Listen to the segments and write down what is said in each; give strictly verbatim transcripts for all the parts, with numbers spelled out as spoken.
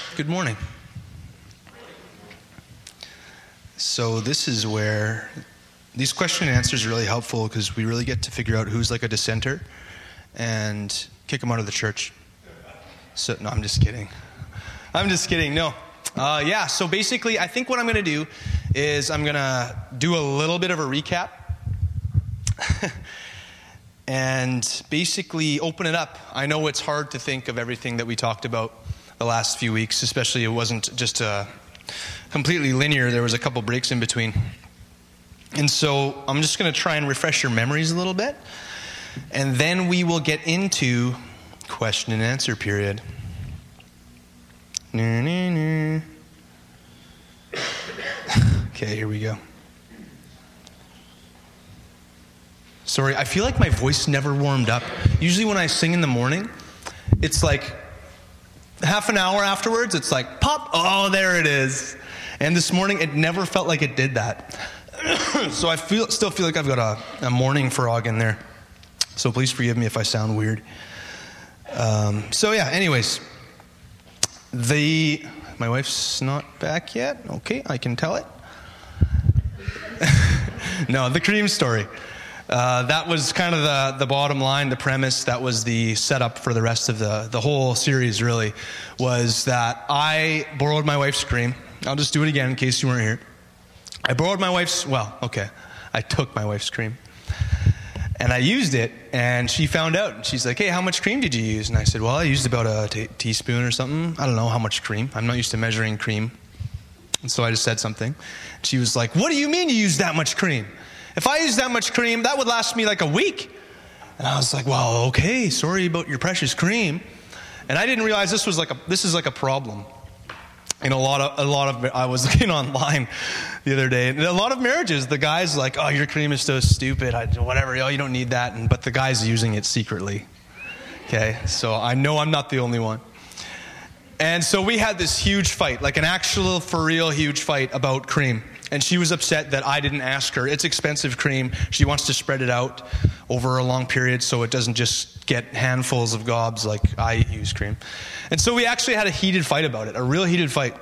Good morning. So this is where these question and answers are really helpful because we really get to figure out who's like a dissenter and kick them out of the church. So no, I'm just kidding. I'm just kidding. No. Uh, yeah, so basically I think what I'm going to do is I'm going to do a little bit of a recap and basically open it up. I know it's hard to think of everything that we talked about the last few weeks, especially it wasn't just uh, completely linear. There was a couple breaks in between. And so I'm just going to try and refresh your memories a little bit. And then we will get into question and answer period. Okay, here we go. Sorry, I feel like my voice never warmed up. Usually when I sing in the morning, it's like half an hour afterwards, it's like, pop, oh, there it is. And this morning, it never felt like it did that. So I feel still feel like I've got a, a morning frog in there. So please forgive me if I sound weird. Um, so yeah, anyways. The, my wife's not back yet. Okay, I can tell it. No, the cream story. Uh, that was kind of the, the bottom line, the premise. That was the setup for the rest of the, the whole series, really, was that I borrowed my wife's cream. I'll just do it again in case you weren't here. I borrowed my wife's, well, okay, I took my wife's cream. And I used it, and she found out. She's like, hey, how much cream did you use? And I said, well, I used about a t- teaspoon or something. I don't know how much cream. I'm not used to measuring cream. And so I just said something. She was like, what do you mean you used that much cream? If I used that much cream, that would last me like a week. And I was like, well, okay, sorry about your precious cream. And I didn't realize this was like a this is like a problem. In a lot of a lot of I was looking online the other day. And a lot of marriages, the guy's like, oh, your cream is so stupid. I, whatever, oh, you don't need that. And but the guy's using it secretly. Okay, so I know I'm not the only one. And so we had this huge fight, like an actual, for real, huge fight about cream. And she was upset that I didn't ask her. It's expensive cream. She wants to spread it out over a long period so it doesn't just get handfuls of gobs like I use cream. And so we actually had a heated fight about it, a real heated fight.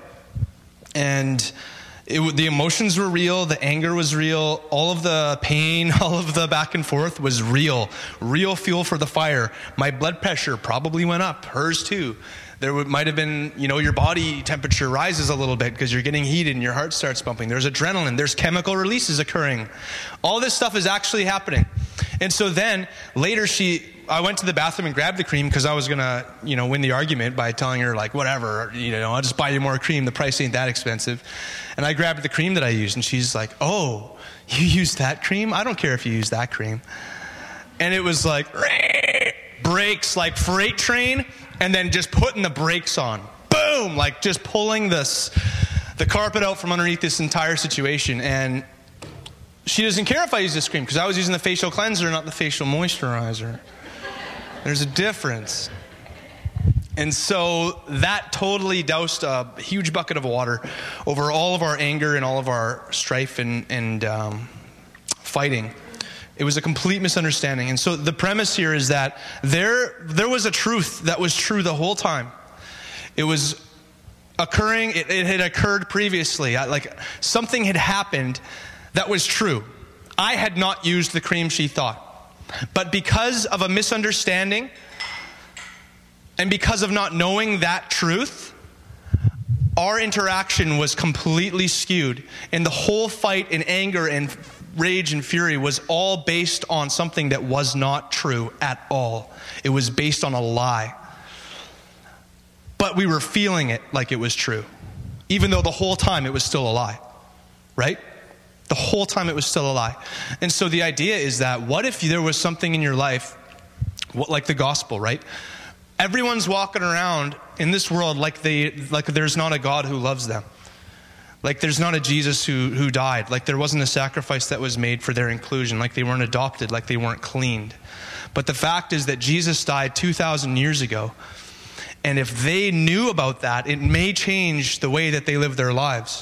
And it, the emotions were real. The anger was real. All of the pain, all of the back and forth was real. Real fuel for the fire. My blood pressure probably went up. Hers too. There might have been, you know, your body temperature rises a little bit because you're getting heated and your heart starts pumping. There's adrenaline. There's chemical releases occurring. All this stuff is actually happening. And so then later she, I went to the bathroom and grabbed the cream because I was going to, you know, win the argument by telling her like, whatever, you know, I'll just buy you more cream. The price ain't that expensive. And I grabbed the cream that I used and she's like, oh, you used that cream? I don't care if you use that cream. And it was like, brakes like freight train. And then just putting the brakes on. Boom! Like just pulling this, the carpet out from underneath this entire situation. And she doesn't care if I use this cream because I was using the facial cleanser, not the facial moisturizer. There's a difference. And so that totally doused a huge bucket of water over all of our anger and all of our strife and, and um, fighting. It was a complete misunderstanding. And so the premise here is that there, there was a truth that was true the whole time. It was occurring, it, it had occurred previously. I, like something had happened that was true. I had not used the cream she thought. But because of a misunderstanding and because of not knowing that truth, our interaction was completely skewed. And the whole fight and anger and rage and fury was all based on something that was not true at all. It was based on a lie. But we were feeling it like it was true, even though the whole time it was still a lie, right? The whole time it was still a lie. And so the idea is that what if there was something in your life, like the gospel, right? Everyone's walking around in this world like they, like there's not a God who loves them. Like there's not a Jesus who, who died. Like there wasn't a sacrifice that was made for their inclusion. Like they weren't adopted. Like they weren't cleaned. But the fact is that Jesus died two thousand years ago. And if they knew about that, it may change the way that they live their lives.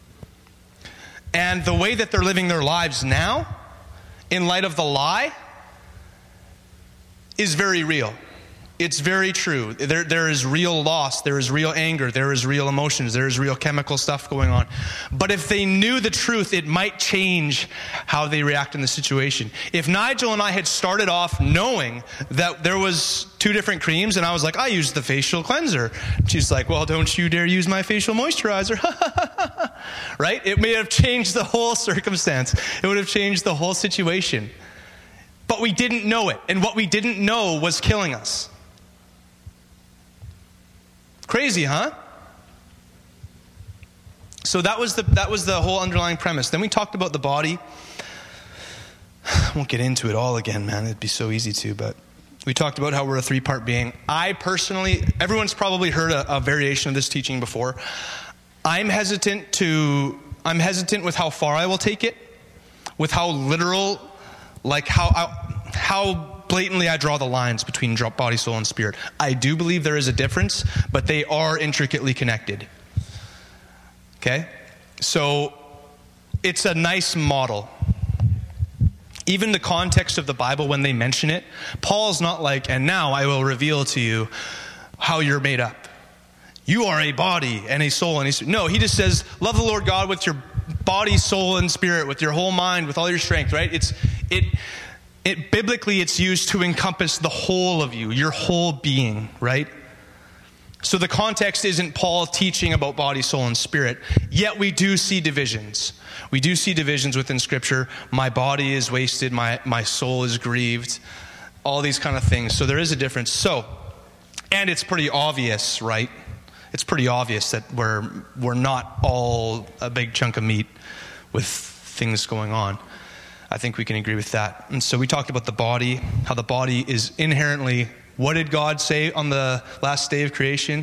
And the way that they're living their lives now, in light of the lie, is very real. It's very true. There, there is real loss. There is real anger. There is real emotions. There is real chemical stuff going on. But if they knew the truth, it might change how they react in the situation. If Nigel and I had started off knowing that there was two different creams, and I was like, I use the facial cleanser. She's like, well, don't you dare use my facial moisturizer. Right? It may have changed the whole circumstance. It would have changed the whole situation. But we didn't know it. And what we didn't know was killing us. Crazy, huh? So that was the that was the whole underlying premise. Then we talked about the body. I won't get into it all again, man. It'd be so easy to, but we talked about how we're a three-part being. I personally, everyone's probably heard a, a variation of this teaching before. I'm hesitant to I'm hesitant with how far I will take it, with how literal, like how how blatantly I draw the lines between body, soul, and spirit. I do believe there is a difference, but they are intricately connected. Okay? So it's a nice model. Even the context of the Bible when they mention it, Paul's not like, and now I will reveal to you how you're made up. You are a body and a soul and a spirit. No, he just says, love the Lord God with your body, soul, and spirit, with your whole mind, with all your strength, right? It's it It, biblically, it's used to encompass the whole of you, your whole being, right? So the context isn't Paul teaching about body, soul, and spirit, yet we do see divisions. We do see divisions within Scripture. My body is wasted, my, my soul is grieved, all these kind of things. So there is a difference. So, and it's pretty obvious, right? It's pretty obvious that we're we're not all a big chunk of meat with things going on. I think we can agree with that. And so we talked about the body, how the body is inherently, what did God say on the last day of creation?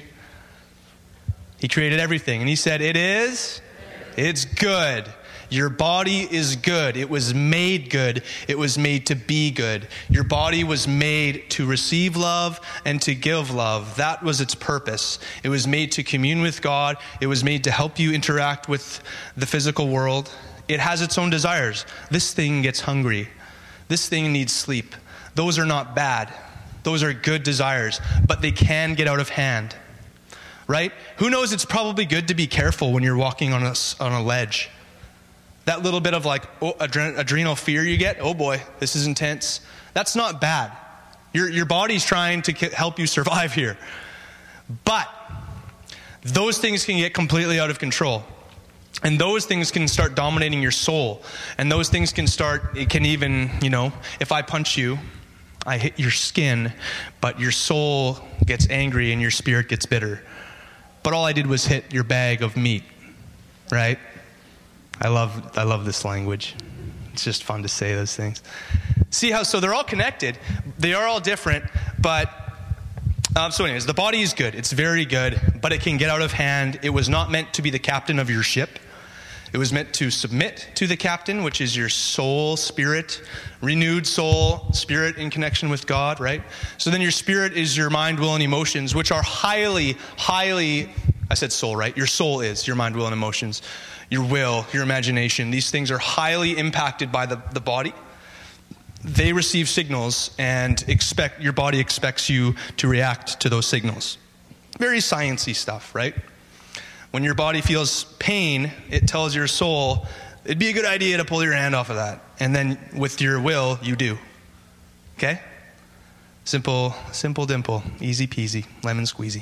He created everything. And he said, it is, it's good. Your body is good. It was made good. It was made to be good. Your body was made to receive love and to give love. That was its purpose. It was made to commune with God. It was made to help you interact with the physical world. It has its own desires. This thing gets hungry. This thing needs sleep. Those are not bad. Those are good desires, but they can get out of hand, right? Who knows, it's probably good to be careful when you're walking on a, on a ledge. That little bit of like oh, adren- adrenal fear you get, oh boy, this is intense. That's not bad. Your, your body's trying to help you survive here. But those things can get completely out of control. And those things can start dominating your soul. And those things can start, it can even, you know, if I punch you, I hit your skin, but your soul gets angry and your spirit gets bitter. But all I did was hit your bag of meat, right? I love, I love this language. It's just fun to say those things. See how, so they're all connected. They are all different, but Um, so anyways, the body is good. It's very good, but it can get out of hand. It was not meant to be the captain of your ship. It was meant to submit to the captain, which is your soul, spirit, renewed soul, spirit in connection with God, right? So then your spirit is your mind, will, and emotions, which are highly, highly, I said soul, right? Your soul is your mind, will, and emotions. Your will, your imagination. These things are highly impacted by the, the body. They receive signals and expect your body expects you to react to those signals. Very sciencey stuff, right? When your body feels pain, it tells your soul, it'd be a good idea to pull your hand off of that. And then with your will, you do. Okay? Simple, simple dimple. Easy peasy. Lemon squeezy.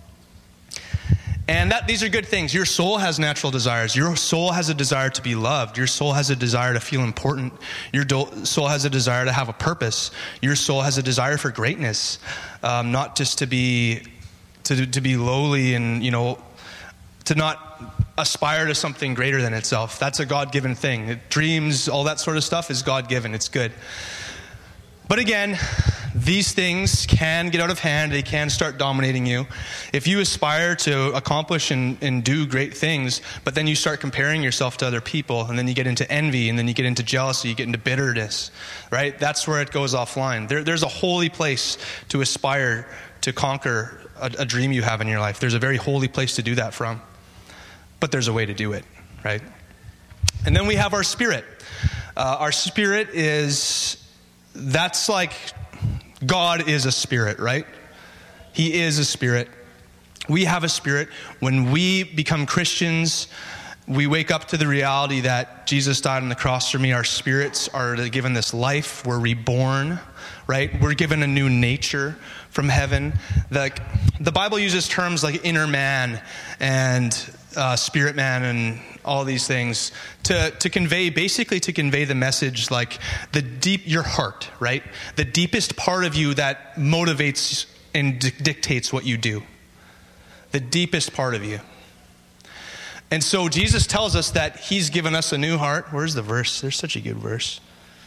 And that these are good things. Your soul has natural desires. Your soul has a desire to be loved. Your soul has a desire to feel important. Your do- soul has a desire to have a purpose. Your soul has a desire for greatness, um, not just to be to to be lowly and, you know, to not aspire to something greater than itself. That's a God-given thing. It, dreams, all that sort of stuff is God-given. It's good. But again, these things can get out of hand. They can start dominating you. If you aspire to accomplish and, and do great things, but then you start comparing yourself to other people, and then you get into envy, and then you get into jealousy, you get into bitterness, right? That's where it goes offline. There, there's a holy place to aspire to conquer a, a dream you have in your life. There's a very holy place to do that from. But there's a way to do it, right? And then we have our spirit. Uh, our spirit is... That's like, God is a spirit, right? He is a spirit. We have a spirit. When we become Christians, we wake up to the reality that Jesus died on the cross for me. Our spirits are given this life. We're reborn, right? We're given a new nature from heaven. Like the Bible uses terms like inner man and uh, spirit man and all these things to, to convey, basically to convey the message like the deep, your heart, right? The deepest part of you that motivates and di- dictates what you do. The deepest part of you. And so Jesus tells us that he's given us a new heart. Where's the verse? There's such a good verse.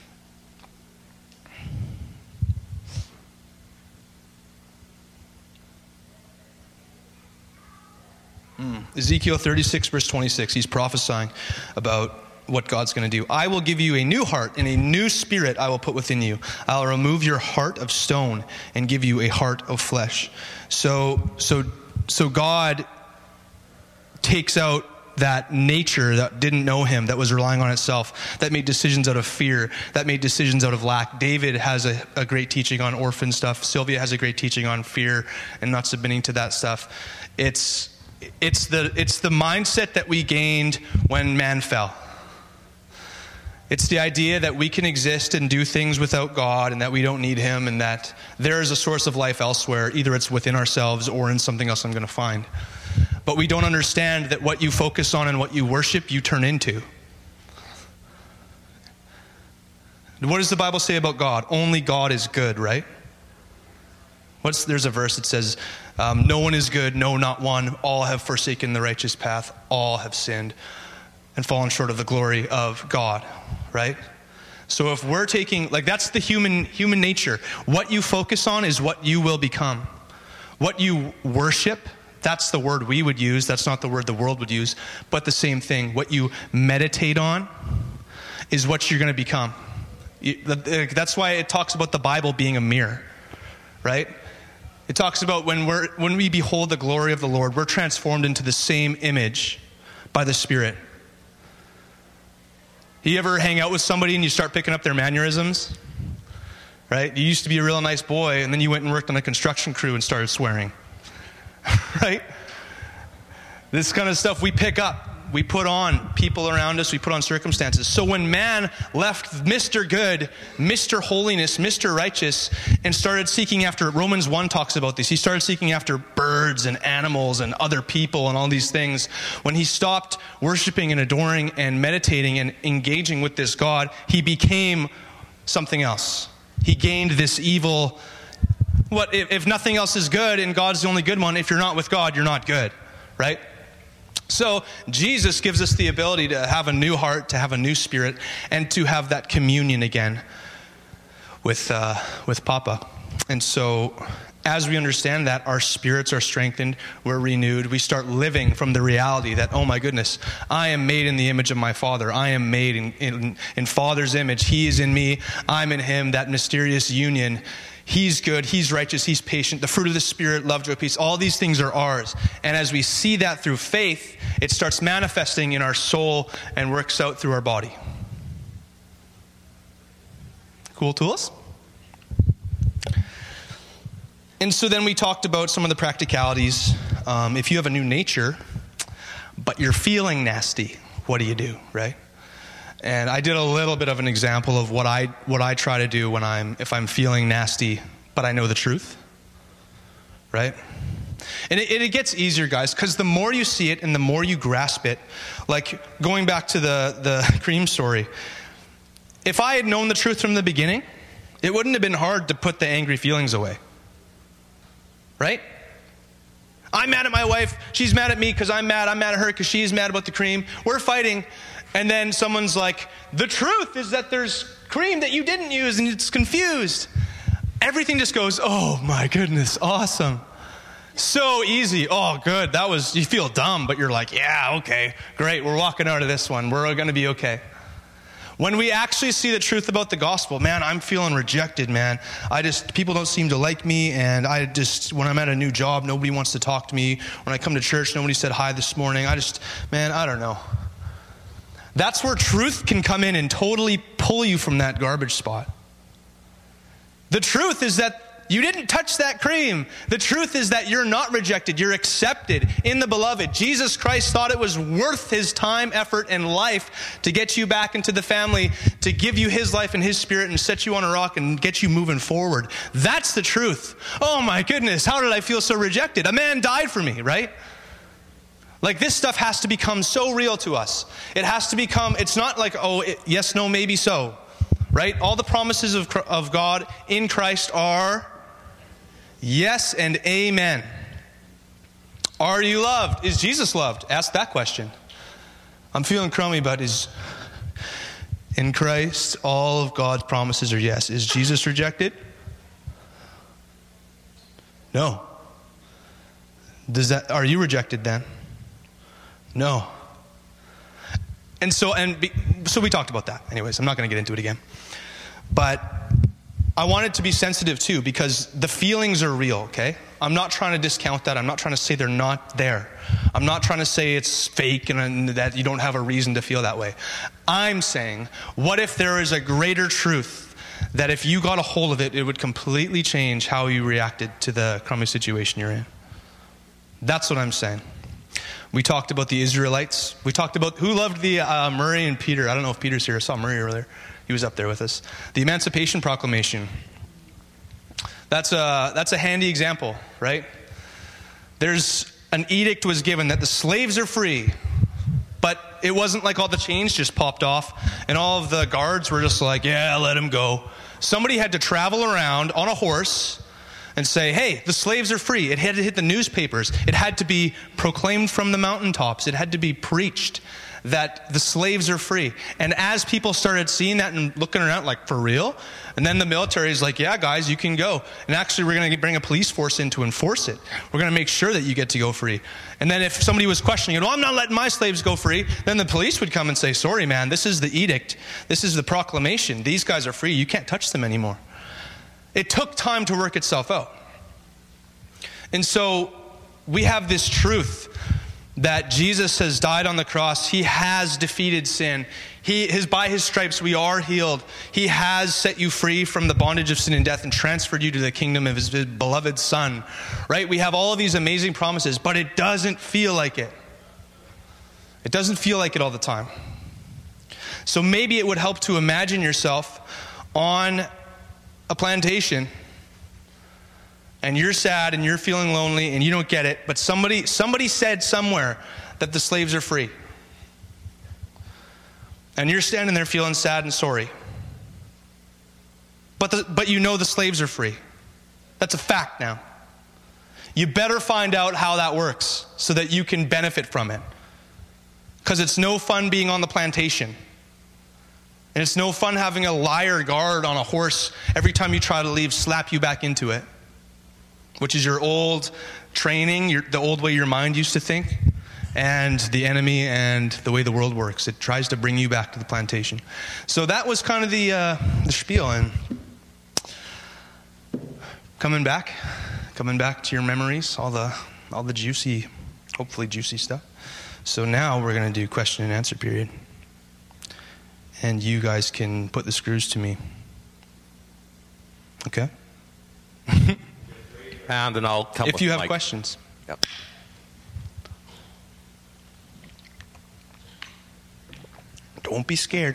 Mm. Ezekiel thirty-six, verse twenty-six. He's prophesying about what God's going to do. I will give you a new heart, and a new spirit I will put within you. I'll remove your heart of stone and give you a heart of flesh. So, so, so God takes out that nature that didn't know him, that was relying on itself, that made decisions out of fear, that made decisions out of lack. David has a, a great teaching on orphan stuff. Sylvia has a great teaching on fear and not submitting to that stuff. It's it's the it's the mindset that we gained when man fell. It's the idea that we can exist and do things without God and that we don't need him and that there is a source of life elsewhere. Either it's within ourselves or in something else I'm going to find. But we don't understand that what you focus on and what you worship, you turn into. What does the Bible say about God? Only God is good, right? What's, there's a verse that says, um, no one is good, no, not one. All have forsaken the righteous path. All have sinned and fallen short of the glory of God, right? So if we're taking, like that's the human human nature. What you focus on is what you will become. What you worship, that's the word we would use. That's not the word the world would use, but the same thing. What you meditate on is what you're going to become. That's why it talks about the Bible being a mirror, right? It talks about when we're when we behold the glory of the Lord, we're transformed into the same image by the Spirit. You ever hang out with somebody and you start picking up their mannerisms? Right? You used to be a real nice boy, and then you went and worked on a construction crew and started swearing. Right? This kind of stuff we pick up. We put on people around us. We put on circumstances. So when man left Mister Good, Mister Holiness, Mister Righteous, and started seeking after, Romans one talks about this. He started seeking after birds and animals and other people and all these things. When he stopped worshiping and adoring and meditating and engaging with this God, he became something else. He gained this evil. What if, if nothing else is good and God's the only good one? If you're not with God, you're not good, right? So Jesus gives us the ability to have a new heart, to have a new spirit, and to have that communion again with uh, with Papa. And so as we understand that, our spirits are strengthened, we're renewed, we start living from the reality that, oh my goodness, I am made in the image of my Father. I am made in, in, in Father's image. He is in me, I'm in him, that mysterious union. He's good, he's righteous, he's patient. The fruit of the Spirit, love, joy, peace, all these things are ours. And as we see that through faith, it starts manifesting in our soul and works out through our body. Cool tools? And so then we talked about some of the practicalities. Um, if you have a new nature, but you're feeling nasty, what do you do, right? And I did a little bit of an example of what I what I try to do when I'm if I'm feeling nasty, but I know the truth, right? And it, it gets easier, guys, because the more you see it and the more you grasp it, like going back to the the cream story, if I had known the truth from the beginning, it wouldn't have been hard to put the angry feelings away, right? I'm mad at my wife. She's mad at me because I'm mad. I'm mad at her because she's mad about the cream. We're fighting. And then someone's like, the truth is that there's cream that you didn't use and it's confused. Everything just goes, oh my goodness, awesome. So easy. Oh, good. That was, you feel dumb, but you're like, yeah, okay, great. We're walking out of this one. We're going to be okay. When we actually see the truth about the gospel, man, I'm feeling rejected, man. I just, people don't seem to like me, and I just, when I'm at a new job, nobody wants to talk to me. When I come to church, nobody said hi this morning. I just, man, I don't know. That's where truth can come in and totally pull you from that garbage spot. The truth is that you didn't touch that cream. The truth is that you're not rejected. You're accepted in the beloved. Jesus Christ thought it was worth his time, effort, and life to get you back into the family, to give you his life and his spirit and set you on a rock and get you moving forward. That's the truth. Oh my goodness, how did I feel so rejected? A man died for me, right? Like, this stuff has to become so real to us. It has to become, it's not like, oh, it, yes, no, maybe so, right? All the promises of, of God in Christ are yes and amen. Are you loved? Is Jesus loved? Ask that question. I'm feeling crummy, but is in Christ all of God's promises are yes. Is Jesus rejected? No. Does that, are you rejected then? No. And so, and be, so we talked about that. Anyways, I'm not going to get into it again. But I wanted to be sensitive too, because the feelings are real, okay? I'm not trying to discount that. I'm not trying to say they're not there. I'm not trying to say it's fake and, and that you don't have a reason to feel that way. I'm saying, what if there is a greater truth that if you got a hold of it, it would completely change how you reacted to the crummy situation you're in? That's what I'm saying. We talked about the Israelites. We talked about who loved the uh, Murray and Peter. I don't know if Peter's here. I saw Murray earlier. He was up there with us. The Emancipation Proclamation. That's a, that's a handy example, right? There's an edict was given that the slaves are free. But it wasn't like all the chains just popped off and all of the guards were just like, yeah, let him go. Somebody had to travel around on a horse and say, hey, the slaves are free. It had to hit the newspapers. It had to be proclaimed from the mountaintops. It had to be preached that the slaves are free. And as people started seeing that and looking around like, for real? And then the military is like, yeah, guys, you can go. And actually, we're going to bring a police force in to enforce it. We're going to make sure that you get to go free. And then if somebody was questioning it, well, I'm not letting my slaves go free, then the police would come and say, sorry, man, this is the edict. This is the proclamation. These guys are free. You can't touch them anymore. It took time to work itself out. And so we have this truth that Jesus has died on the cross. He has defeated sin. He, his, by his stripes we are healed. He has set you free from the bondage of sin and death and transferred you to the kingdom of his, his beloved Son. Right? We have all of these amazing promises, but it doesn't feel like it. It doesn't feel like it all the time. So maybe it would help to imagine yourself on a plantation and you're sad and you're feeling lonely and you don't get it, but somebody somebody said somewhere that the slaves are free. And you're standing there feeling sad and sorry. But the, but you know the slaves are free. That's a fact now. You better find out how that works so that you can benefit from it. Because it's no fun being on the plantation. And it's no fun having a liar guard on a horse every time you try to leave, slap you back into it. Which is your old training, your, the old way your mind used to think, and the enemy and the way the world works. It tries to bring you back to the plantation. So that was kind of the uh, the spiel. And coming back, coming back to your memories, all the all the juicy, hopefully juicy stuff. So now we're going to do question and answer period. And you guys can put the screws to me. Okay? And then I'll come if you have mic. questions. Yep. Don't be scared.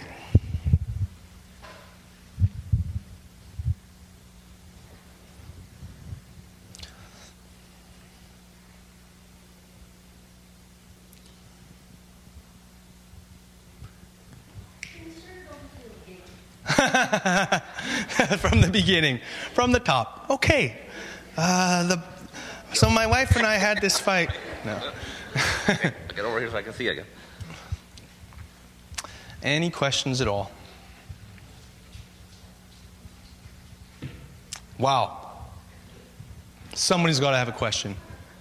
From the beginning, from the top. Okay. Uh, the so my wife and I had this fight. No. Get over here so I can see again. Any questions at all? Wow. Somebody's got to have a question.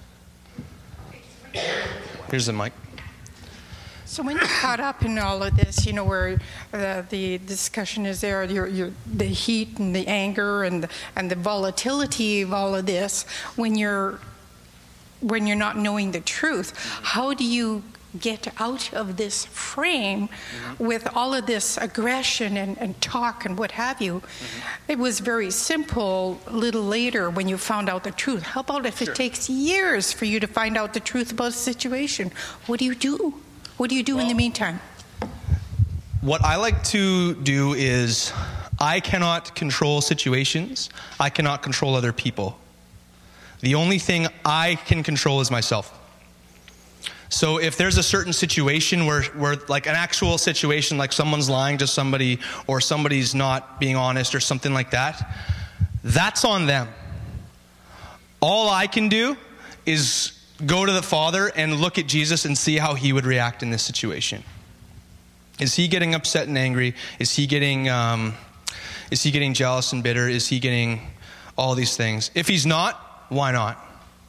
Here's the mic. So when you're caught up in all of this, you know, where the, the discussion is there, your, your, the heat and the anger and the, and the volatility of all of this, when you're when you're not knowing the truth, how do you get out of this frame mm-hmm. with all of this aggression and, and talk and what have you. Mm-hmm. It was very simple a little later when you found out the truth. How about if sure. it takes years for you to find out the truth about a situation? What do you do? What do you do well, in the meantime? What I like to do is I cannot control situations. I cannot control other people. The only thing I can control is myself. So if there's a certain situation where, where like an actual situation, like someone's lying to somebody or somebody's not being honest or something like that, that's on them. All I can do is go to the Father and look at Jesus and see how he would react in this situation. Is he getting upset and angry? Is he getting, um, is he getting jealous and bitter? Is he getting all these things? If he's not, why not?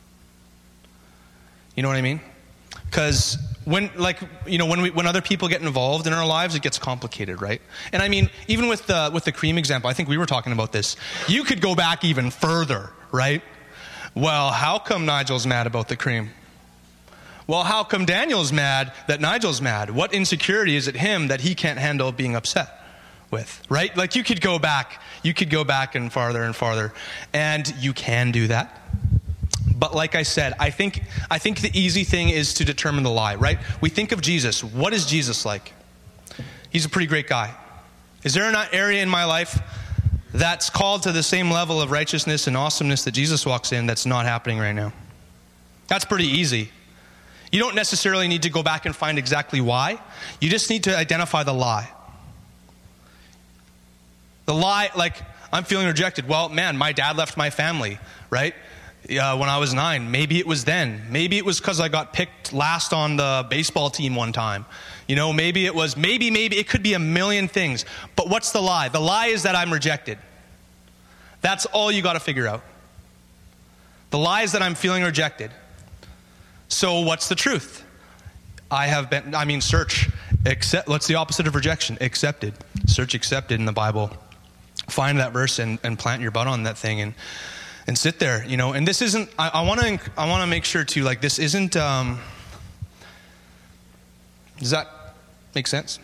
You know what I mean? Because when, like, you know, when we, when other people get involved in our lives, it gets complicated, right? And I mean, even with the with the cream example, I think we were talking about this. You could go back even further, right? Well, how come Nigel's mad about the cream? Well, how come Daniel's mad that Nigel's mad? What insecurity is it him that he can't handle being upset with, right? Like, you could go back, you could go back and farther and farther, and you can do that. But like I said, I think I think the easy thing is to determine the lie, right? We think of Jesus. What is Jesus like? He's a pretty great guy. Is there an area in my life that's called to the same level of righteousness and awesomeness that Jesus walks in that's not happening right now? That's pretty easy. You don't necessarily need to go back and find exactly why. You just need to identify the lie. The lie, like, I'm feeling rejected. Well, man, my dad left my family, right? Uh, when I was nine. Maybe it was then. Maybe it was because I got picked last on the baseball team one time. You know, maybe it was, maybe, maybe, it could be a million things. But what's the lie? The lie is that I'm rejected. That's all you got to figure out. The lie is that I'm feeling rejected. So what's the truth? I have been, I mean, search, accept, what's the opposite of rejection? Accepted. Search accepted in the Bible. Find that verse and, and plant your butt on that thing and And sit there, you know. And this isn't. I want to. I want to make sure too. Like, this isn't. Um, does that make sense?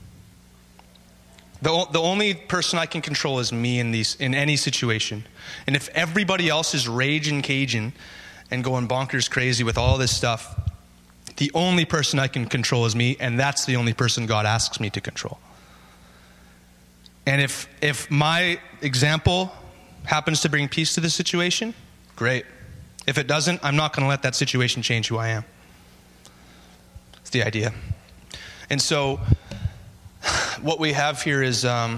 The the only person I can control is me in these in any situation. And if everybody else is raging Cajun and going bonkers crazy with all this stuff, the only person I can control is me, and that's the only person God asks me to control. And if if my example happens to bring peace to the situation, great. If it doesn't, I'm not going to let that situation change who I am. It's the idea. And so what we have here is, um,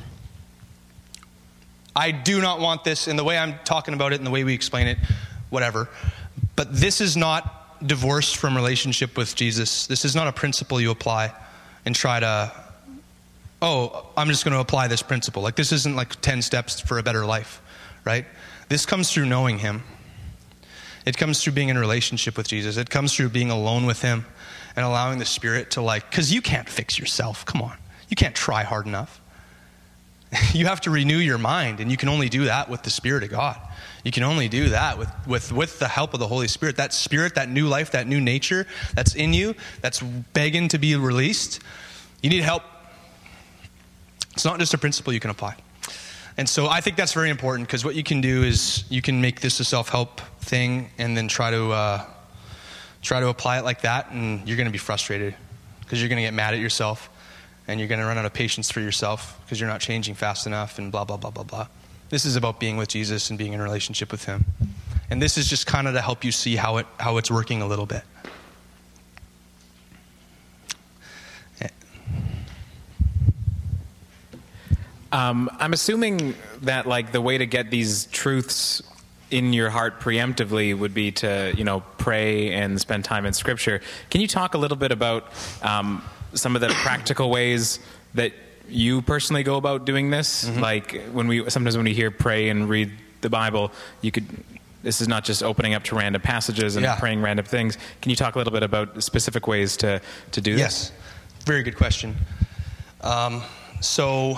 I do not want this, in the way I'm talking about it and the way we explain it, whatever, but this is not divorced from relationship with Jesus. This is not a principle you apply and try to, oh, I'm just going to apply this principle. Like, this isn't like ten steps for a better life, right? This comes through knowing him. It comes through being in a relationship with Jesus. It comes through being alone with him and allowing the Spirit to, like, because you can't fix yourself. Come on. You can't try hard enough. You have to renew your mind, and you can only do that with the Spirit of God. You can only do that with, with, with the help of the Holy Spirit. That Spirit, that new life, that new nature that's in you, that's begging to be released. You need help. It's not just a principle you can apply. And so I think that's very important, because what you can do is you can make this a self-help thing and then try to uh, try to apply it like that, and you're going to be frustrated because you're going to get mad at yourself and you're going to run out of patience for yourself because you're not changing fast enough and blah, blah, blah, blah, blah. This is about being with Jesus and being in a relationship with him. And this is just kind of to help you see how it how it's working a little bit. Um, I'm assuming that, like, the way to get these truths in your heart preemptively would be to, you know, pray and spend time in Scripture. Can you talk a little bit about um, some of the practical ways that you personally go about doing this? Mm-hmm. Like, when we sometimes when we hear pray and read the Bible, you could. This is not just opening up to random passages and yeah. praying random things. Can you talk a little bit about specific ways to to do yes. this? Yes, very good question. Um, so.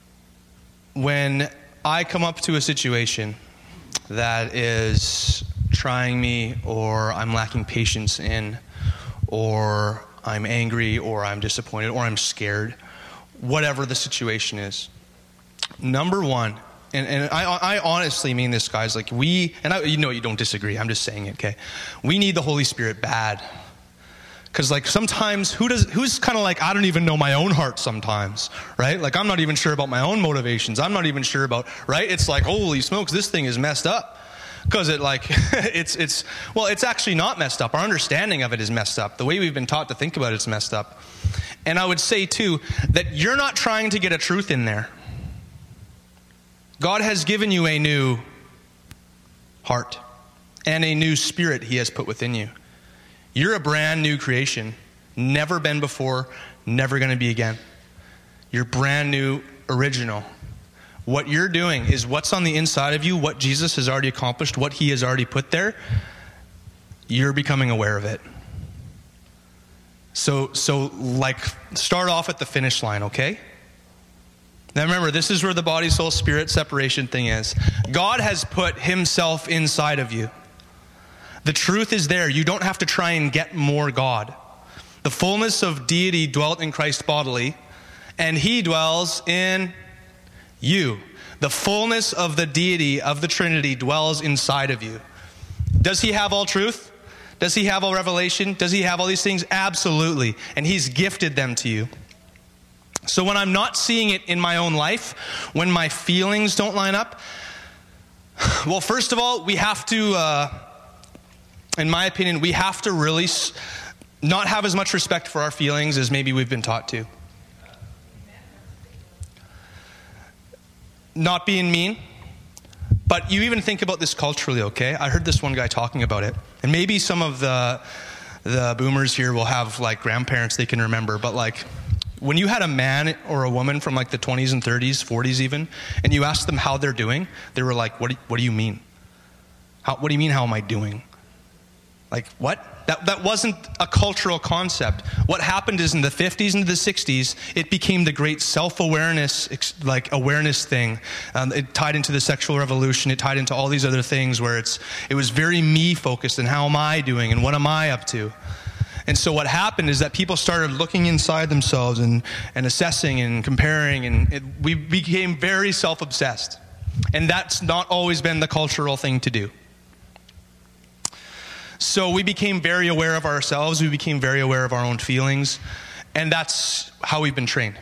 When I come up to a situation that is trying me, or I'm lacking patience in, or I'm angry, or I'm disappointed, or I'm scared, whatever the situation is. Number one, and, and I, I honestly mean this, guys, like we, and I, you know you don't disagree, I'm just saying it, okay? We need the Holy Spirit bad. Because like sometimes, who does, who's kind of like, I don't even know my own heart sometimes, right? Like I'm not even sure about my own motivations. I'm not even sure about, right? It's like, holy smokes, this thing is messed up. Because it like, it's, it's, well, it's actually not messed up. Our understanding of it is messed up. The way we've been taught to think about it is messed up. And I would say too, that you're not trying to get a truth in there. God has given you a new heart and a new spirit he has put within you. You're a brand new creation. Never been before, never going to be again. You're brand new, original. What you're doing is what's on the inside of you, what Jesus has already accomplished, what he has already put there, you're becoming aware of it. So, so like, start off at the finish line, okay? Now remember, this is where the body, soul, spirit separation thing is. God has put himself inside of you. The truth is there. You don't have to try and get more God. The fullness of deity dwelt in Christ bodily, and he dwells in you. The fullness of the deity of the Trinity dwells inside of you. Does he have all truth? Does he have all revelation? Does he have all these things? Absolutely. And he's gifted them to you. So when I'm not seeing it in my own life, when my feelings don't line up, well, first of all, we have to... Uh, In my opinion, we have to really not have as much respect for our feelings as maybe we've been taught to. Not being mean, but you even think about this culturally, okay? I heard this one guy talking about it. And maybe some of the the boomers here will have like grandparents they can remember, but like when you had a man or a woman from like the twenties and thirties, forties even, and you asked them how they're doing, they were like, what do, what do you mean? How, what do you mean, how am I doing? Like, what? That that wasn't a cultural concept. What happened is in the fifties and the sixties, it became the great self-awareness, like, awareness thing. Um, it tied into the sexual revolution. It tied into all these other things where it's it was very me-focused and how am I doing and what am I up to? And so what happened is that people started looking inside themselves and, and assessing and comparing, and it, we became very self-obsessed. And that's not always been the cultural thing to do. So we became very aware of ourselves. We became very aware of our own feelings. And that's how we've been trained.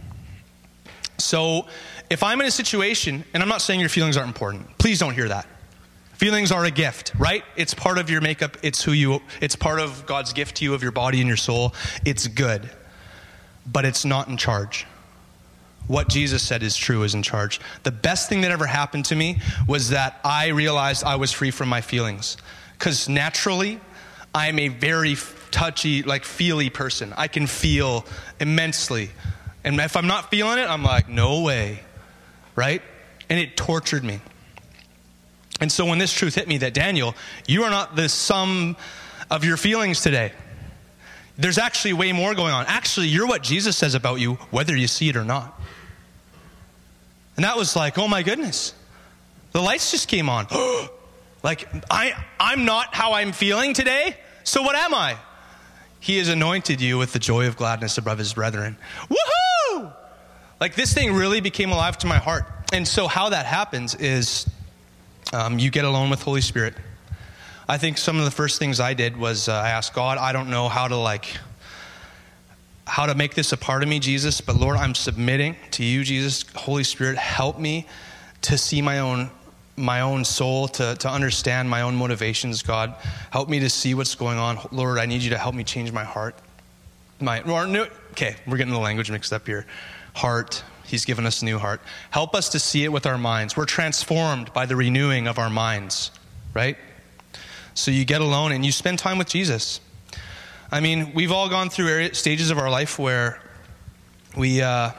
So if I'm in a situation, and I'm not saying your feelings aren't important. Please don't hear that. Feelings are a gift, right? It's part of your makeup. It's who you, it's part of God's gift to you of your body and your soul. It's good. But it's not in charge. What Jesus said is true, is in charge. The best thing that ever happened to me was that I realized I was free from my feelings. Because naturally, I'm a very touchy, like feely person. I can feel immensely. And if I'm not feeling it, I'm like, no way, right? And it tortured me. And so when this truth hit me that, Daniel, you are not the sum of your feelings today. There's actually way more going on. Actually, you're what Jesus says about you, whether you see it or not. And that was like, oh my goodness. The lights just came on. Like, I, I'm not how I'm feeling today, so what am I? He has anointed you with the joy of gladness above his brethren. Woohoo! Like, this thing really became alive to my heart. And so how that happens is um, you get alone with Holy Spirit. I think some of the first things I did was uh, I asked God, I don't know how to, like, how to make this a part of me, Jesus, but Lord, I'm submitting to you, Jesus. Holy Spirit, help me to see my own my own soul, to, to understand my own motivations, God. Help me to see what's going on. Lord, I need you to help me change my heart. My, or new, okay, we're getting the language mixed up here. Heart, he's given us a new heart. Help us to see it with our minds. We're transformed by the renewing of our minds, right? So you get alone and you spend time with Jesus. I mean, we've all gone through area, stages of our life where we... Uh,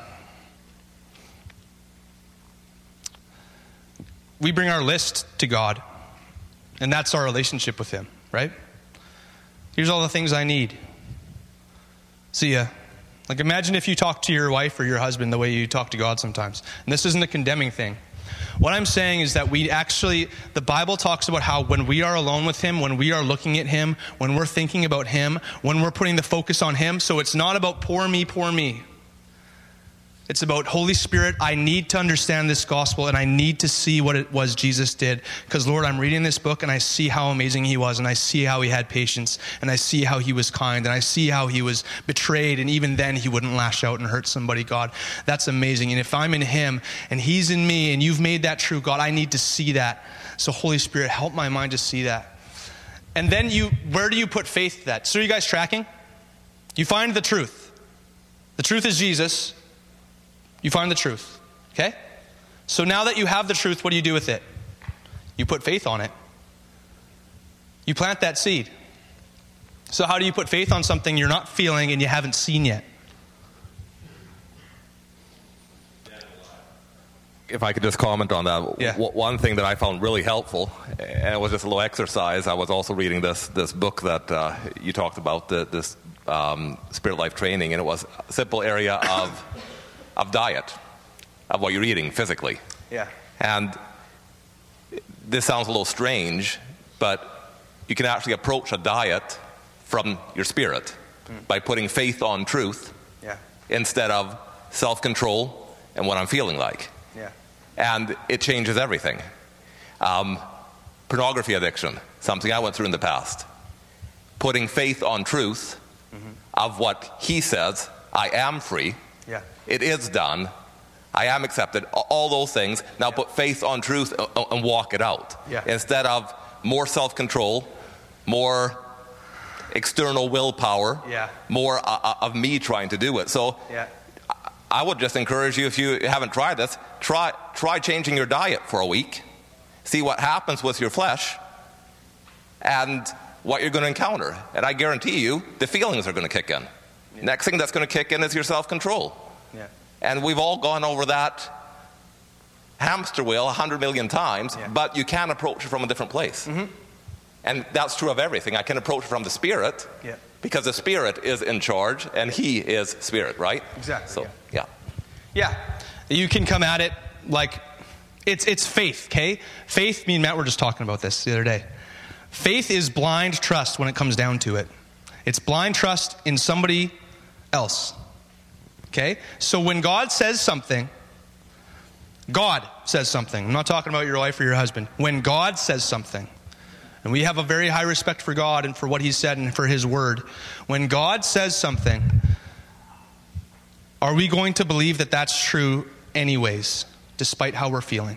We bring our list to God, and that's our relationship with him, right? Here's all the things I need. See ya. Like, imagine if you talk to your wife or your husband the way you talk to God sometimes. And this isn't a condemning thing. What I'm saying is that we actually, the Bible talks about how when we are alone with him, when we are looking at him, when we're thinking about him, when we're putting the focus on him, so it's not about poor me, poor me. It's about, Holy Spirit, I need to understand this gospel and I need to see what it was Jesus did. Because, Lord, I'm reading this book and I see how amazing he was, and I see how he had patience, and I see how he was kind, and I see how he was betrayed, and even then he wouldn't lash out and hurt somebody. God, that's amazing. And if I'm in him and he's in me and you've made that true, God, I need to see that. So, Holy Spirit, help my mind to see that. And then you, where do you put faith to that? So are you guys tracking? You find the truth. The truth is Jesus. You find the truth, okay? So now that you have the truth, what do you do with it? You put faith on it. You plant that seed. So how do you put faith on something you're not feeling and you haven't seen yet? If I could just comment on that. Yeah. W- one thing that I found really helpful, and it was just a little exercise, I was also reading this this book that uh, you talked about, the, this um, Spirit Life training, and it was a simple area of of diet, of what you're eating physically. Yeah. And this sounds a little strange, but you can actually approach a diet from your spirit mm. by putting faith on truth yeah. instead of self-control and what I'm feeling like. Yeah. And it changes everything. Um, pornography addiction, something I went through in the past. Putting faith on truth mm-hmm. of what he says, I am free. Yeah. It is done. I am accepted. All those things. Now yeah. put faith on truth and walk it out. Yeah. Instead of more self-control, more external willpower, yeah. more uh, of me trying to do it. So yeah. I would just encourage you, if you haven't tried this, try try changing your diet for a week. See what happens with your flesh and what you're going to encounter. And I guarantee you, the feelings are going to kick in. Yeah. Next thing that's going to kick in is your self-control. Yeah. And we've all gone over that hamster wheel a hundred million times, yeah. but you can approach it from a different place. Mm-hmm. And that's true of everything. I can approach it from the Spirit, yeah. because the Spirit is in charge, and he is Spirit, right? Exactly. So, yeah. Yeah. yeah. You can come at it like, it's it's faith, okay? Faith, me and Matt were just talking about this the other day. Faith is blind trust when it comes down to it. It's blind trust in somebody else. Okay? So when God says something, God says something. I'm not talking about your wife or your husband. When God says something, and we have a very high respect for God and for what he said and for his word. When God says something, are we going to believe that that's true anyways, despite how we're feeling?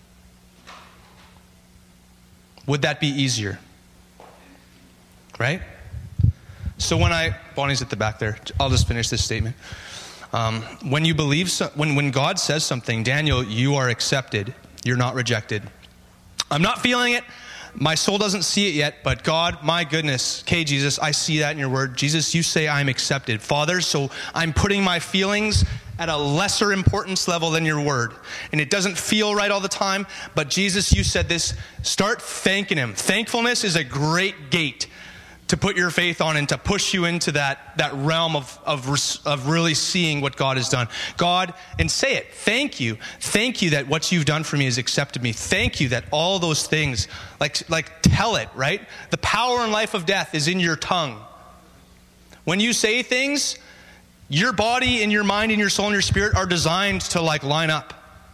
Would that be easier? Right? So when I, Bonnie's at the back there. I'll just finish this statement. Um, when you believe, so, when, when God says something, Daniel, you are accepted. You're not rejected. I'm not feeling it. My soul doesn't see it yet, but God, my goodness, okay, Jesus, I see that in your word. Jesus, you say I'm accepted. Father, so I'm putting my feelings at a lesser importance level than your word. And it doesn't feel right all the time, but Jesus, you said this, start thanking him. Thankfulness is a great gate to put your faith on and to push you into that, that realm of, of, of really seeing what God has done. God, and say it, thank you. Thank you that what you've done for me has accepted me. Thank you that all those things, like, like tell it, right? The power and life of death is in your tongue. When you say things, your body and your mind and your soul and your spirit are designed to like line up.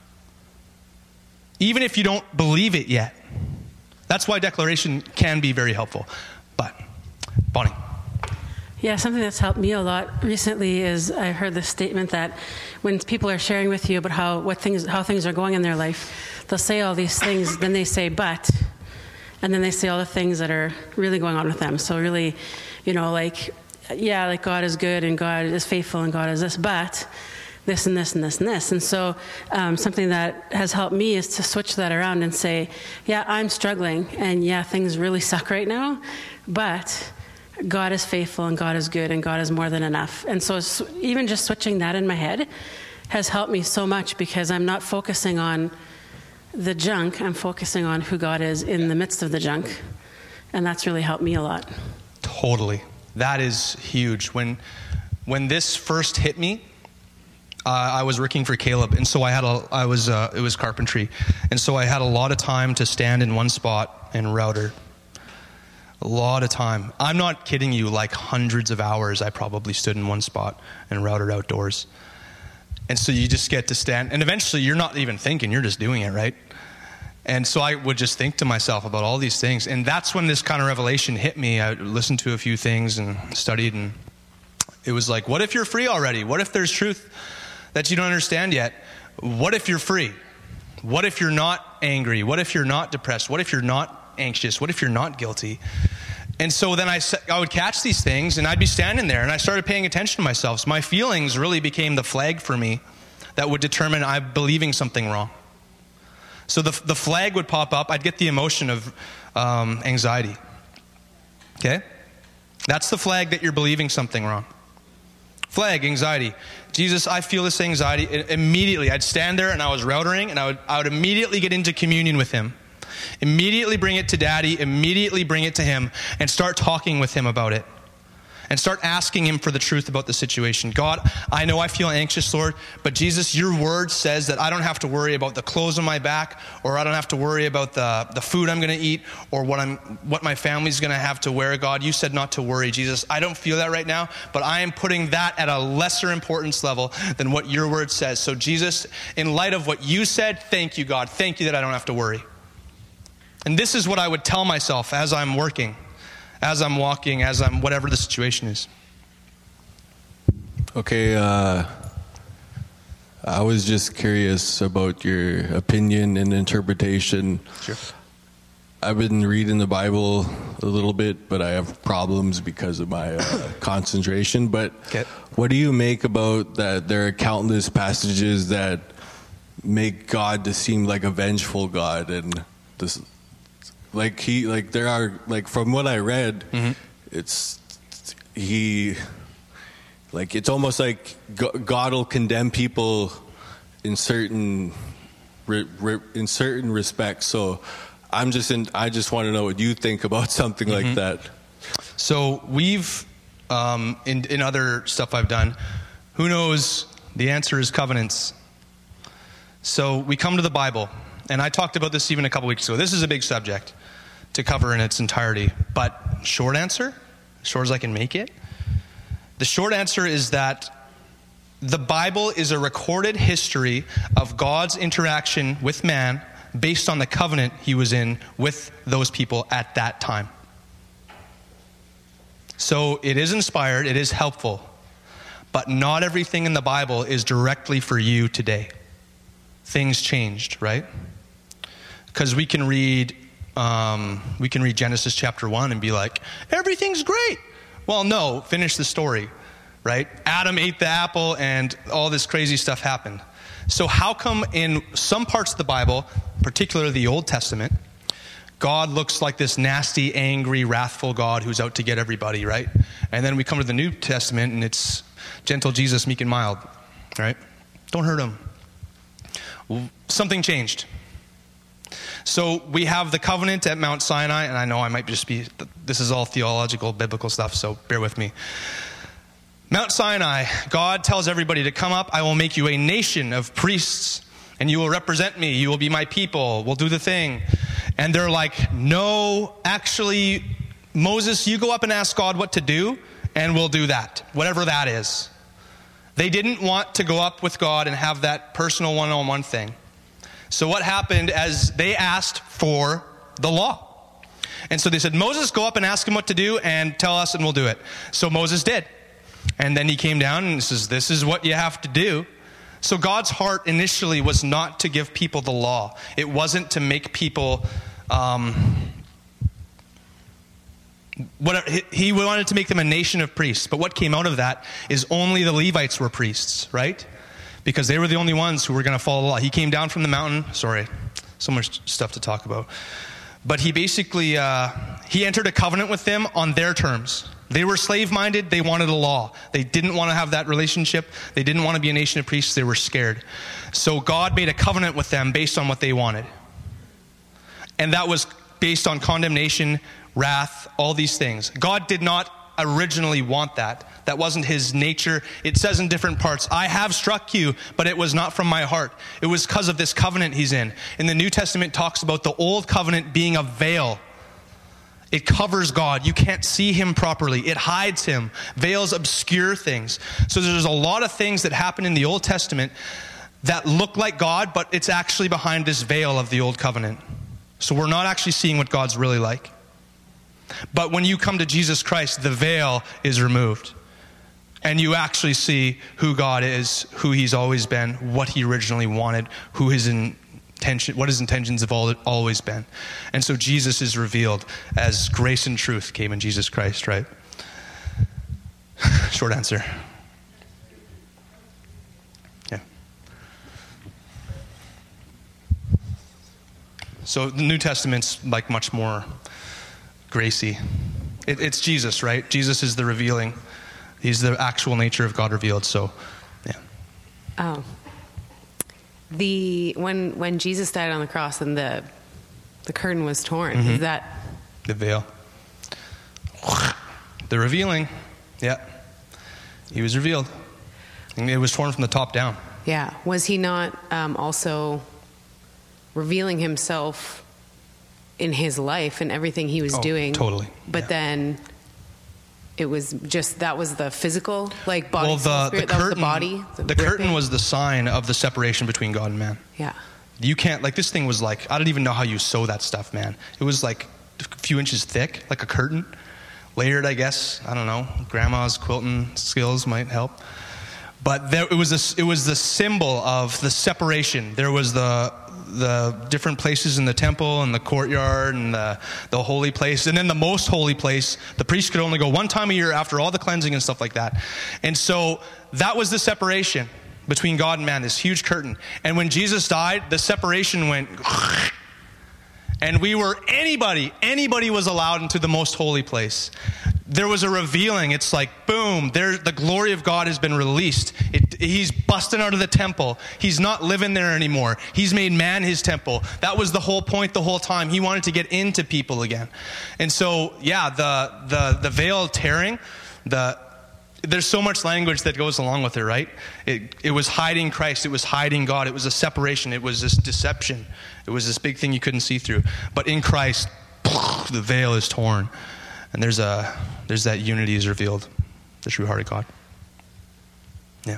Even if you don't believe it yet. That's why declaration can be very helpful. But Bonnie. Yeah, something that's helped me a lot recently is I heard this statement that when people are sharing with you about how what things how things are going in their life, they'll say all these things, then they say but, and then they say all the things that are really going on with them. So really, you know, like, yeah, like God is good and God is faithful and God is this, but this and this and this and this. And so um, something that has helped me is to switch that around and say, yeah, I'm struggling, and yeah, things really suck right now, but God is faithful and God is good and God is more than enough. And so even just switching that in my head has helped me so much, because I'm not focusing on the junk, I'm focusing on who God is in the midst of the junk. And that's really helped me a lot. Totally. That is huge. When when this first hit me, uh, I was working for Caleb, and so I had a, I was, uh, it was carpentry, and so I had a lot of time to stand in one spot and router. A lot of time. I'm not kidding you, like hundreds of hours I probably stood in one spot and routed outdoors. And so you just get to stand, and eventually you're not even thinking, you're just doing it, right? And so I would just think to myself about all these things, and that's when this kind of revelation hit me. I listened to a few things and studied, and it was like, what if you're free already? What if there's truth that you don't understand yet? What if you're free? What if you're not angry? What if you're not depressed? What if you're not anxious? What if you're not guilty? And so then I, I would catch these things, and I'd be standing there, and I started paying attention to myself. So my feelings really became the flag for me that would determine I'm believing something wrong. So the, the flag would pop up. I'd get the emotion of um, anxiety. Okay? That's the flag that you're believing something wrong. Flag, anxiety. Jesus, I feel this anxiety. It, immediately, I'd stand there, and I was routering, and I would, I would immediately get into communion with him. Immediately bring it to Daddy, immediately bring it to him, and start talking with him about it. And start asking him for the truth about the situation. God, I know I feel anxious, Lord, but Jesus, your word says that I don't have to worry about the clothes on my back, or I don't have to worry about the, the food I'm going to eat, or what I'm what my family's going to have to wear. God, you said not to worry, Jesus. I don't feel that right now, but I am putting that at a lesser importance level than what your word says. So Jesus, in light of what you said, thank you, God. Thank you that I don't have to worry. And this is what I would tell myself as I'm working, as I'm walking, as I'm, whatever the situation is. Okay, uh, I was just curious about your opinion and interpretation. Sure. I've been reading the Bible a little bit, but I have problems because of my uh, concentration. But okay. What do you make about that there are countless passages that make God to seem like a vengeful God, and this... Like he, like there are, like from what I read, mm-hmm. it's he, like it's almost like God will condemn people in certain, re, re, in certain respects. So I'm just in. I just want to know what you think about something mm-hmm. like that. So we've, um, in in other stuff I've done, who knows? The answer is covenants. So we come to the Bible, and I talked about this even a couple weeks ago. This is a big subject to cover in its entirety. But short answer, as short as I can make it, the short answer is that the Bible is a recorded history of God's interaction with man based on the covenant he was in with those people at that time. So it is inspired, it is helpful, but not everything in the Bible is directly for you today. Things changed, right? Because we can read Um, we can read Genesis chapter one and be like, everything's great. Well, no, finish the story, right? Adam ate the apple and all this crazy stuff happened. So how come in some parts of the Bible, particularly the Old Testament, God looks like this nasty, angry, wrathful God who's out to get everybody, right? And then we come to the New Testament and it's gentle Jesus, meek and mild, right? Don't hurt him. Well, something changed. So we have the covenant at Mount Sinai, and I know I might just be, this is all theological, biblical stuff, so bear with me. Mount Sinai, God tells everybody to come up, I will make you a nation of priests, and you will represent me, you will be my people, we'll do the thing. And they're like, no, actually, Moses, you go up and ask God what to do, and we'll do that, whatever that is. They didn't want to go up with God and have that personal one-on-one thing. So what happened as they asked for the law. And so they said, Moses, go up and ask him what to do and tell us and we'll do it. So Moses did. And then he came down and says, this is what you have to do. So God's heart initially was not to give people the law. It wasn't to make people, um, what, he wanted to make them a nation of priests. But what came out of that is only the Levites were priests, right? Because they were the only ones who were going to follow the law. He came down from the mountain. Sorry, so much stuff to talk about. But he basically, uh, he entered a covenant with them on their terms. They were slave-minded. They wanted a law. They didn't want to have that relationship. They didn't want to be a nation of priests. They were scared. So God made a covenant with them based on what they wanted. And that was based on condemnation, wrath, all these things. God did not originally want that. That wasn't his nature. It says in different parts, I have struck you, but it was not from my heart. It was because of this covenant he's in. In the New Testament, talks about the old covenant being a veil. It covers God. You can't see him properly. It hides him. Veils obscure things. So there's a lot of things that happen in the Old Testament that look like God, but it's actually behind this veil of the old covenant. So we're not actually seeing what God's really like. But when you come to Jesus Christ, the veil is removed. And you actually see who God is, who he's always been, what he originally wanted, who his intention, what his intentions have always been. And so Jesus is revealed as grace and truth came in Jesus Christ, right? Short answer. Yeah. So the New Testament's like much more gracie. It, it's Jesus, right? Jesus is the revealing. He's the actual nature of God revealed. So, yeah. Oh, the when when Jesus died on the cross and the the curtain was torn, mm-hmm. is that the veil? The revealing, yeah. He was revealed, and it was torn from the top down. Yeah. Was he not um, also revealing himself in his life and everything he was oh, doing? Totally. But yeah. then. It was just, that was the physical, like body, well, the, soul, spirit, the that curtain, was the body? The, the curtain was the sign of the separation between God and man. Yeah. You can't, like this thing was like, I don't even know how you sew that stuff, man. It was like a few inches thick, like a curtain. Layered, I guess. I don't know. Grandma's quilting skills might help. But there, it was a, it was the symbol of the separation. There was the the different places in the temple and the courtyard and the, the holy place. And then the most holy place, the priest could only go one time a year after all the cleansing and stuff like that. And so that was the separation between God and man, this huge curtain. And when Jesus died, the separation went... And we were, anybody, anybody was allowed into the most holy place. There was a revealing. It's like, boom, there, the glory of God has been released. It, he's busting out of the temple. He's not living there anymore. He's made man his temple. That was the whole point the whole time. He wanted to get into people again. And so, yeah, the the the veil tearing, the there's so much language that goes along with it, right? It it was hiding Christ. It was hiding God. It was a separation. It was this deception. It was this big thing you couldn't see through. But in Christ, the veil is torn. And there's a there's that unity is revealed, the true heart of God. Yeah.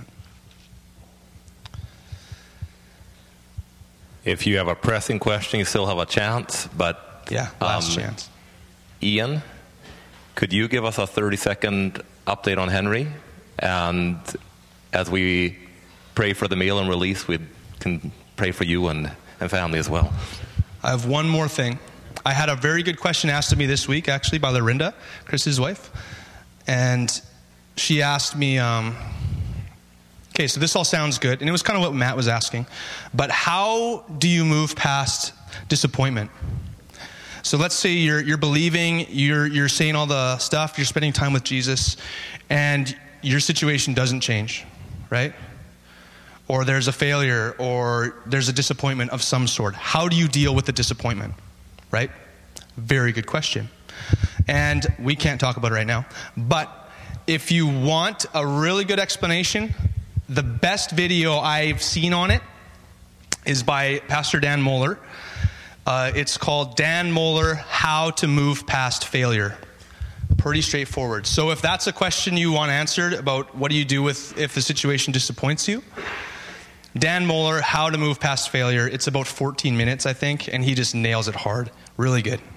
If you have a pressing question, you still have a chance. But yeah, last um, chance. Ian, could you give us a thirty-second update on Henry? And as we pray for the meal and release, we can pray for you and, and family as well. I have one more thing. I had a very good question asked of me this week, actually, by Lorinda, Chris's wife. And she asked me, um, okay, so this all sounds good. And it was kind of what Matt was asking. But how do you move past disappointment? So let's say you're you're believing, you're you're saying all the stuff, you're spending time with Jesus, and your situation doesn't change, right? Or there's a failure, or there's a disappointment of some sort. How do you deal with the disappointment? Right? Very good question. And we can't talk about it right now. But if you want a really good explanation, the best video I've seen on it is by Pastor Dan Mohler. Uh, it's called Dan Mohler, How to Move Past Failure. Pretty straightforward. So if that's a question you want answered about what do you do with if the situation disappoints you, Dan Mohler, How to Move Past Failure. It's about fourteen minutes, I think, and he just nails it hard. Really good.